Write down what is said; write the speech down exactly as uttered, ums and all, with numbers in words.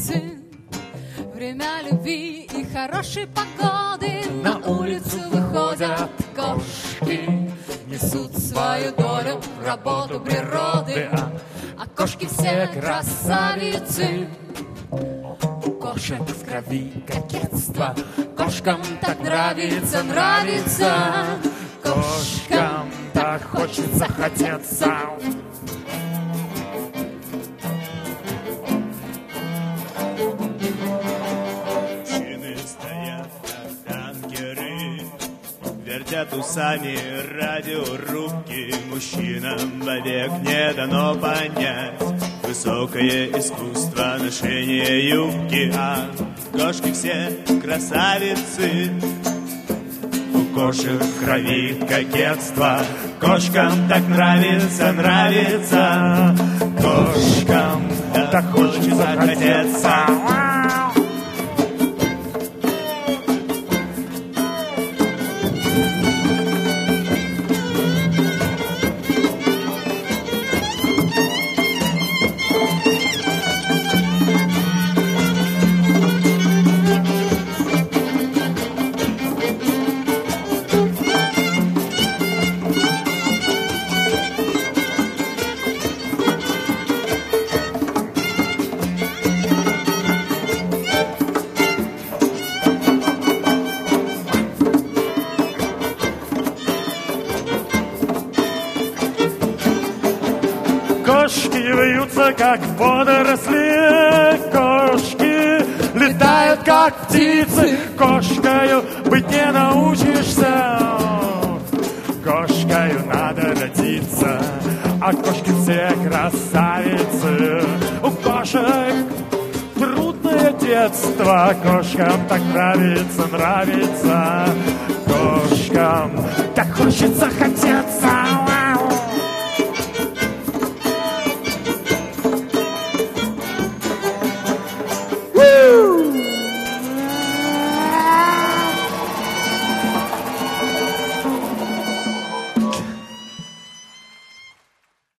красавицы. Время любви и хорошей погоды. На улицу выходят кошки, несут свою долю в работу природы. А кошки все красавицы. У кошек в крови кокетство. Кошкам так нравится, нравится. Кошкам так хочется хотеться. Мужчины стоят, как танкеры, вертят усами радиорубки. Мужчинам вовек не дано понять высокое искусство ношения юбки. А кошки все красавицы. У кошек в крови кокетство. Кошкам так нравится, нравится. Кошкам так хочется хотеться. Кошки вьются, как водоросли, кошки летают, как птицы. Кошкою быть не научишься, кошкою надо родиться. А кошки все красавицы. У кошек трудное детство. Кошкам так нравится, нравится. Кошкам так хочется хотеться.